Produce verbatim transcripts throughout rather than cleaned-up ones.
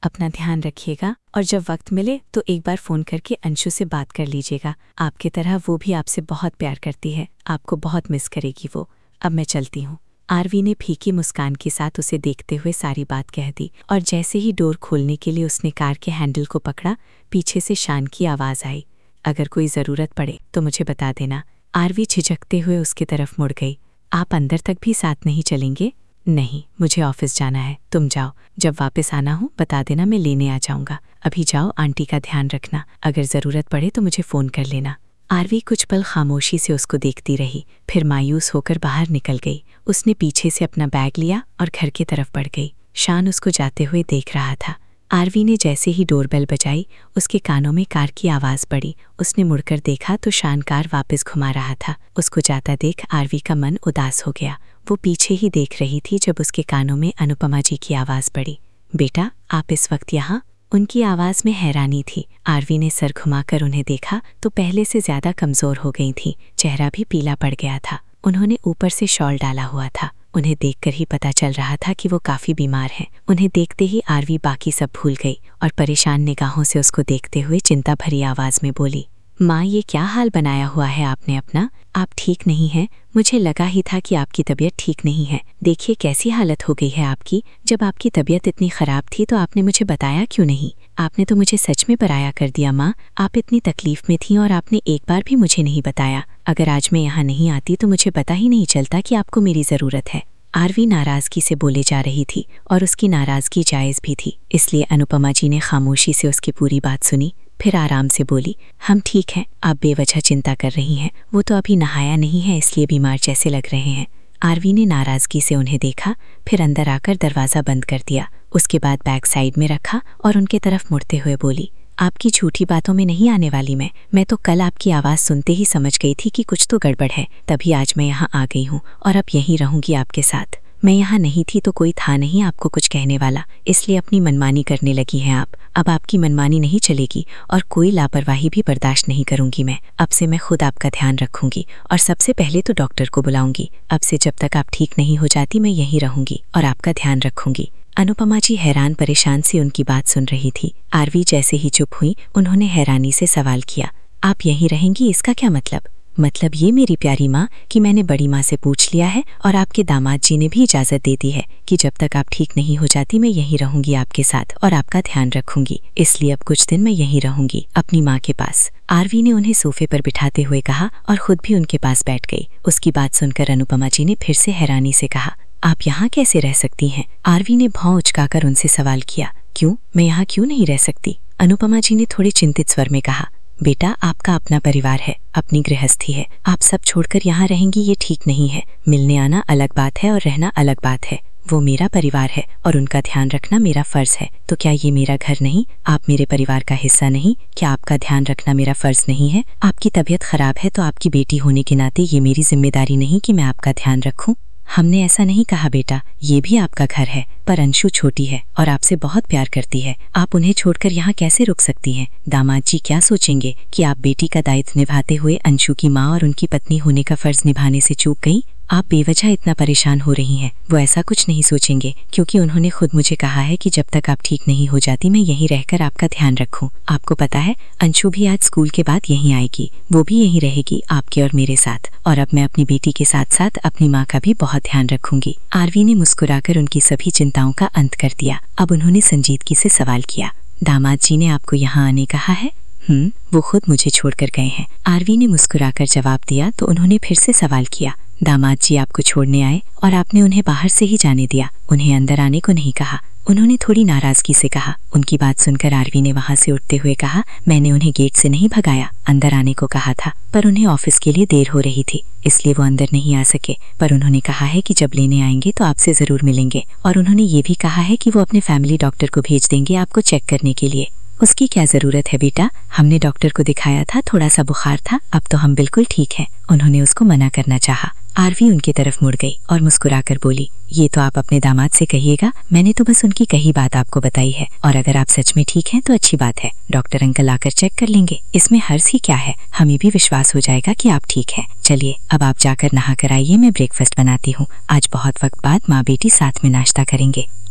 अपना ध्यान रखिएगा और जब वक्त मिले तो एक बार फ़ोन करके अंशु से बात कर लीजिएगा। आपकी तरह वो भी आपसे बहुत प्यार करती है, आपको बहुत मिस करेगी वो। अब मैं चलती हूँ। आरवी ने फीकी मुस्कान के साथ उसे देखते हुए सारी बात कह दी और जैसे ही डोर खोलने के लिए उसने कार के हैंडल को पकड़ा, पीछे से शान की आवाज़ आई, अगर कोई ज़रूरत पड़े तो मुझे बता देना। आरवी झिझकते हुए उसकी तरफ मुड़ गई। आप अंदर तक भी साथ नहीं चलेंगे? नहीं, मुझे ऑफिस जाना है, तुम जाओ। जब वापस आना हो बता देना, मैं लेने आ जाऊंगा। अभी जाओ, आंटी का ध्यान रखना। अगर ज़रूरत पड़े तो मुझे फ़ोन कर लेना। आरवी कुछ पल खामोशी से उसको देखती रही, फिर मायूस होकर बाहर निकल गई। उसने पीछे से अपना बैग लिया और घर की तरफ बढ़ गई। शान उसको जाते हुए देख रहा था। आरवी ने जैसे ही डोरबेल बजाई, उसके कानों में कार की आवाज़ पड़ी। उसने मुड़कर देखा तो शान कार वापस घुमा रहा था। उसको जाता देख आरवी का मन उदास हो गया। वो पीछे ही देख रही थी जब उसके कानों में अनुपमा जी की आवाज़ पड़ी, बेटा आप इस वक्त यहाँ? उनकी आवाज़ में हैरानी थी। आरवी ने सर घुमाकर उन्हें देखा तो पहले से ज़्यादा कमज़ोर हो गई थी, चेहरा भी पीला पड़ गया था। उन्होंने ऊपर से शॉल डाला हुआ था। उन्हें देखकर ही पता चल रहा था कि वो काफ़ी बीमार हैं। उन्हें देखते ही आरवी बाकी सब भूल गई और परेशान निगाहों से उसको देखते हुए चिंता भरी आवाज़ में बोली, माँ ये क्या हाल बनाया हुआ है आपने अपना? आप ठीक नहीं हैं? मुझे लगा ही था कि आपकी तबीयत ठीक नहीं है। देखिए कैसी हालत हो गई है आपकी। जब आपकी तबीयत इतनी ख़राब थी तो आपने मुझे बताया क्यों नहीं? आपने तो मुझे सच में पराया कर दिया माँ। आप इतनी तकलीफ़ में थी और आपने एक बार भी मुझे नहीं बताया। अगर आज मैं यहाँ नहीं आती तो मुझे पता ही नहीं चलता कि आपको मेरी ज़रूरत है। आरवी नाराज़गी से बोले जा रही थी और उसकी नाराज़गी जायज़ भी थी, इसलिए अनुपमा जी ने खामोशी से उसकी पूरी बात सुनी। फिर आराम से बोली, हम ठीक हैं, आप बेवजह चिंता कर रही हैं। वो तो अभी नहाया नहीं है इसलिए बीमार जैसे लग रहे हैं। आरवी ने नाराज़गी से उन्हें देखा, फिर अंदर आकर दरवाज़ा बंद कर दिया। उसके बाद बैग साइड में रखा और उनके तरफ मुड़ते हुए बोली, आपकी झूठी बातों में नहीं आने वाली मैं मैं तो कल आपकी आवाज़ सुनते ही समझ गई थी कि कुछ तो गड़बड़ है, तभी आज मैं यहाँ आ गई हूँ और अब यहीं रहूँगी आपके साथ। मैं यहाँ नहीं थी तो कोई था नहीं आपको कुछ कहने वाला, इसलिए अपनी मनमानी करने लगी हैं आप। अब आपकी मनमानी नहीं चलेगी और कोई लापरवाही भी बर्दाश्त नहीं करूँगी मैं। अब से मैं खुद आपका ध्यान रखूँगी और सबसे पहले तो डॉक्टर को बुलाऊँगी। अब से जब तक आप ठीक नहीं हो जाती मैं यहीं रहूँगी और आपका ध्यान रखूँगी। अनुपमा जी हैरान परेशान से उनकी बात सुन रही थी। आरवी जैसे ही चुप हुई, उन्होंने हैरानी से सवाल किया, आप यहीं रहेंगी इसका क्या मतलब? मतलब ये मेरी प्यारी माँ कि मैंने बड़ी माँ से पूछ लिया है और आपके दामाद जी ने भी इजाज़त दे दी है कि जब तक आप ठीक नहीं हो जाती मैं यहीं रहूँगी आपके साथ और आपका ध्यान रखूँगी। इसलिए अब कुछ दिन मैं यहीं रहूँगी अपनी माँ के पास। आरवी ने उन्हें सोफे पर बिठाते हुए कहा और खुद भी उनके पास बैठ गई। उसकी बात सुनकर अनुपमा जी ने फिर से हैरानी से कहा, आप यहाँ कैसे रह सकती हैं? आरवी ने भौं उचकाकर उनसे सवाल किया, क्यों, मैं यहाँ क्यों नहीं रह सकती? अनुपमा जी ने थोड़े चिंतित स्वर में कहा, बेटा आपका अपना परिवार है, अपनी गृहस्थी है, आप सब छोड़कर यहाँ रहेंगी ये ठीक नहीं है। मिलने आना अलग बात है और रहना अलग बात है। वो मेरा परिवार है और उनका ध्यान रखना मेरा फ़र्ज़ है। तो क्या ये मेरा घर नहीं? आप मेरे परिवार का हिस्सा नहीं? क्या आपका ध्यान रखना मेरा फ़र्ज़ नहीं है? आपकी तबीयत ख़राब है तो आपकी बेटी होने के नाते ये मेरी जिम्मेदारी नहीं कि मैं आपका ध्यान रखूँ? हमने ऐसा नहीं कहा बेटा, ये भी आपका घर है, पर अंशु छोटी है और आपसे बहुत प्यार करती है। आप उन्हें छोड़कर यहाँ कैसे रुक सकती हैं? दामाद जी क्या सोचेंगे कि आप बेटी का दायित्व निभाते हुए अंशु की माँ और उनकी पत्नी होने का फ़र्ज़ निभाने से चूक गई? आप बेवजह इतना परेशान हो रही हैं। वो ऐसा कुछ नहीं सोचेंगे क्योंकि उन्होंने खुद मुझे कहा है कि जब तक आप ठीक नहीं हो जाती मैं यहीं रहकर आपका ध्यान रखूं। आपको पता है अंशु भी आज स्कूल के बाद यहीं आएगी, वो भी यहीं रहेगी आपके और मेरे साथ। और अब मैं अपनी बेटी के साथ साथ अपनी माँ का भी बहुत ध्यान रखूंगी। आरवी ने मुस्कुराकर उनकी सभी चिंताओं का अंत कर दिया। अब उन्होंने संजीदगी से सवाल किया, दामाद जी ने आपको यहाँ आने कहा है? हम्म वो खुद मुझे छोड़कर गए हैं। आरवी ने मुस्कुराकर जवाब दिया तो उन्होंने फिर से सवाल किया, दामाद जी आपको छोड़ने आए और आपने उन्हें बाहर से ही जाने दिया, उन्हें अंदर आने को नहीं कहा? उन्होंने थोड़ी नाराज़गी से कहा। उनकी बात सुनकर आरवी ने वहां से उठते हुए कहा, मैंने उन्हें गेट से नहीं भगाया, अंदर आने को कहा था, पर उन्हें ऑफिस के लिए देर हो रही थी इसलिए वो अंदर नहीं आ सके। पर उन्होंने कहा है कि जब लेने आएंगे तो आपसे ज़रूर मिलेंगे और उन्होंने ये भी कहा है कि वो अपने फैमिली डॉक्टर को भेज देंगे आपको चेक करने के लिए। उसकी क्या ज़रूरत है बेटा, हमने डॉक्टर को दिखाया था, थोड़ा सा बुखार था, अब तो हम बिल्कुल ठीक हैं। उन्होंने उसको मना करना चाहा। आरवी उनकी तरफ मुड़ गई और मुस्कुराकर बोली, ये तो आप अपने दामाद से कहिएगा, मैंने तो बस उनकी कही बात आपको बताई है और अगर आप सच में ठीक हैं तो अच्छी बात है, डॉक्टर अंकल आकर चेक कर लेंगे, इसमें हर्ज ही क्या है, हमें भी विश्वास हो जाएगा कि आप ठीक हैं। चलिए अब आप जाकर नहा कर आइए, मैं ब्रेकफास्ट बनाती हूँ, आज बहुत वक्त बाद माँ बेटी साथ में नाश्ता करेंगे।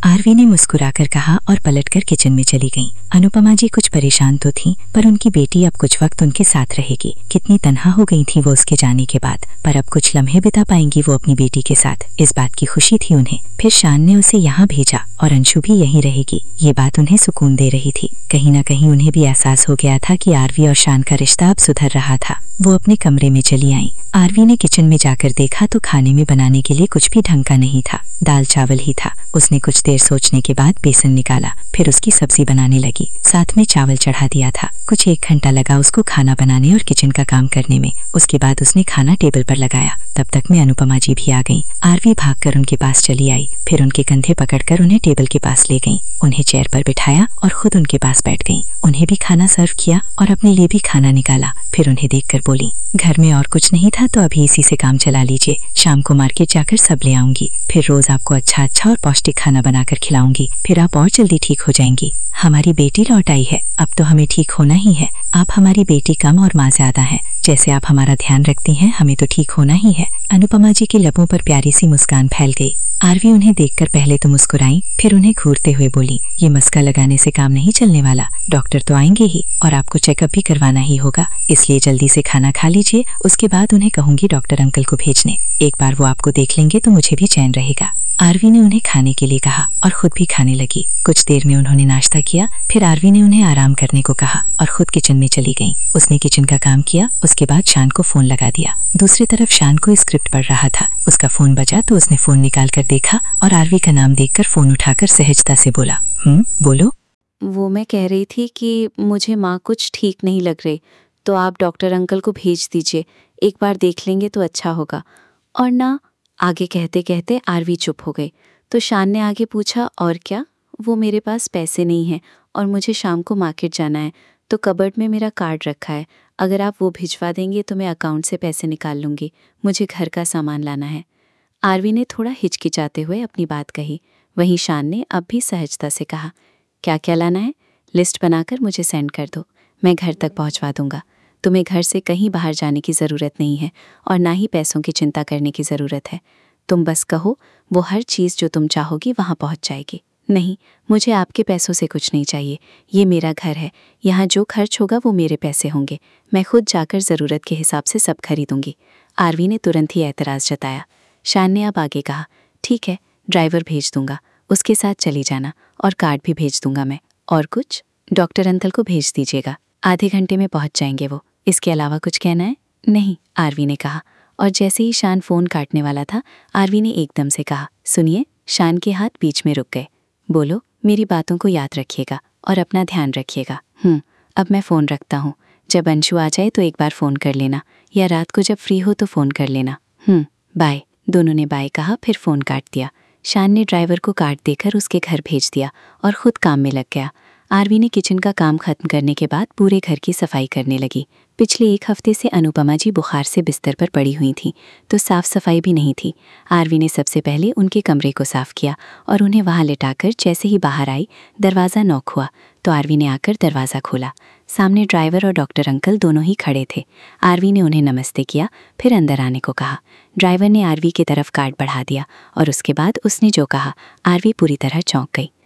आरवी ने मुस्कुराकर कहा और पलटकर किचन में चली गईं। अनुपमा जी कुछ परेशान तो थीं, पर उनकी बेटी अब कुछ वक्त उनके साथ रहेगी। कितनी तन्हा हो गई थी वो उसके जाने के बाद, पर अब कुछ लम्हे बिता पाएंगी वो अपनी बेटी के साथ। इस बात की खुशी थी उन्हें। फिर शान ने उसे यहाँ भेजा और अंशु भी यहीं रहेगी। ये बात उन्हें सुकून दे रही थी। कहीं न कहीं उन्हें भी एहसास हो गया था कि आरवी और शान का रिश्ता अब सुधर रहा था। वो अपने कमरे में चली आईं। आरवी ने किचन में जाकर देखा तो खाने में बनाने के लिए कुछ भी ढंग का नहीं था, दाल चावल ही था। उसने कुछ देर सोचने के बाद बेसन निकाला, फिर उसकी सब्जी बनाने लगी, साथ में चावल चढ़ा दिया था। कुछ एक घंटा लगा उसको खाना बनाने और किचन का काम करने में। उसके बाद उसने खाना टेबल पर लगाया। तब तक में अनुपमा जी भी आ गईं। आरवी भागकर उनके पास चली आई, फिर उनके कंधे पकड़कर उन्हें टेबल के पास ले गईं। उन्हें चेयर पर बिठाया और खुद उनके पास बैठ गईं। उन्हें भी खाना सर्व किया और अपने लिए भी खाना निकाला। फिर उन्हें देखकर बोली, घर में और कुछ नहीं था तो अभी इसी से काम चला लीजिए। शाम को मार्केट जाकर सब ले आऊंगी, फिर रोज आपको अच्छा अच्छा और पौष्टिक खाना बनाकर खिलाऊंगी। फिर आप और जल्दी ठीक हो जाएंगी। हमारी बेटी लौट आई है, अब तो हमें ठीक होना ही है। आप हमारी बेटी कम और माँ ज्यादा हैं। जैसे आप हमारा ध्यान रखती हैं, हमें तो ठीक होना ही है। अनुपमा जी के लबों पर प्यारी सी मुस्कान फैल गई। आरवी उन्हें देखकर पहले तो मुस्कुराई, फिर उन्हें घूरते हुए बोली, ये मस्का लगाने से काम नहीं चलने वाला। डॉक्टर तो आएंगे ही और आपको चेकअप भी करवाना ही होगा, इसलिए जल्दी से खाना खा लीजिए। उसके बाद उन्हें कहूंगी डॉक्टर अंकल को भेजने। एक बार वो आपको देख लेंगे तो मुझे भी चैन रहेगा। आरवी ने उन्हें खाने के लिए कहा और खुद भी खाने लगी। कुछ देर में उन्होंने नाश्ता किया, फिर आरवी ने उन्हें आराम करने को कहा और खुद किचन में चली गईं। उसने किचन का काम किया, उसके बाद शान को फोन लगा दिया। दूसरी तरफ शान को स्क्रिप्ट पढ़ रहा था। उसका फोन बजा तो उसने फोन निकाल कर देखा और आरवी का नाम देखकर फोन उठाकर सहजता से बोला, हम्म बोलो। वो मैं कह रही थी कि मुझे माँ कुछ ठीक नहीं लग रही, तो आप डॉक्टर अंकल को भेज दीजिए। एक बार देख लेंगे तो अच्छा होगा। और ना, आगे कहते कहते आरवी चुप हो गई। तो शान ने आगे पूछा, और क्या? वो मेरे पास पैसे नहीं हैं और मुझे शाम को मार्केट जाना है, तो कबर्ड में मेरा कार्ड रखा है। अगर आप वो भिजवा देंगे तो मैं अकाउंट से पैसे निकाल लूँगी। मुझे घर का सामान लाना है। आरवी ने थोड़ा हिचकिचाते हुए अपनी बात कही। वहीं शान ने अब भी सहजता से कहा, क्या क्या लाना है? लिस्ट बनाकर मुझे सेंड कर दो, मैं घर तक पहुंचवा दूंगा। तुम्हें घर से कहीं बाहर जाने की ज़रूरत नहीं है और ना ही पैसों की चिंता करने की ज़रूरत है। तुम बस कहो, वो हर चीज़ जो तुम चाहोगी वहाँ पहुँच जाएगी। नहीं, मुझे आपके पैसों से कुछ नहीं चाहिए। ये मेरा घर है, यहाँ जो खर्च होगा वो मेरे पैसे होंगे। मैं खुद जाकर ज़रूरत के हिसाब से सब खरीदूंगी। आरवी ने तुरंत ही एतराज़ जताया। शान ने अब आगे कहा, ठीक है, ड्राइवर भेज दूंगा, उसके साथ चली जाना और कार्ड भी भेज दूंगा मैं। और कुछ? डॉक्टर अंकल को भेज दीजिएगा, आधे घंटे में पहुंच जाएंगे वो। इसके अलावा कुछ कहना है? नहीं, आरवी ने कहा। और जैसे ही शान फ़ोन काटने वाला था, आरवी ने एकदम से कहा, सुनिए। शान के हाथ बीच में रुक गए। बोलो, मेरी बातों को याद रखिएगा और अपना ध्यान रखिएगा। हम्म अब मैं फ़ोन रखता हूँ। जब अंशु आ जाए तो एक बार फ़ोन कर लेना, या रात को जब फ्री हो तो फ़ोन कर लेना। Hmm bye. दोनों ने बाय कहा, फिर फ़ोन काट दिया। शान ने ड्राइवर को कार्ड देकर उसके घर भेज दिया और खुद काम में लग गया। आरवी ने किचन का काम खत्म करने के बाद पूरे घर की सफाई करने लगी। पिछले एक हफ्ते से अनुपमा जी बुखार से बिस्तर पर पड़ी हुई थीं, तो साफ सफाई भी नहीं थी। आरवी ने सबसे पहले उनके कमरे को साफ किया और उन्हें वहां लेटाकर जैसे ही बाहर आई, दरवाज़ा नॉक हुआ तो आरवी ने आकर दरवाज़ा खोला। सामने ड्राइवर और डॉक्टर अंकल दोनों ही खड़े थे। आरवी ने उन्हें नमस्ते किया, फिर अंदर आने को कहा। ड्राइवर ने आरवी की तरफ कार्ड बढ़ा दिया और उसके बाद उसने जो कहा, आरवी पूरी तरह चौंक गई।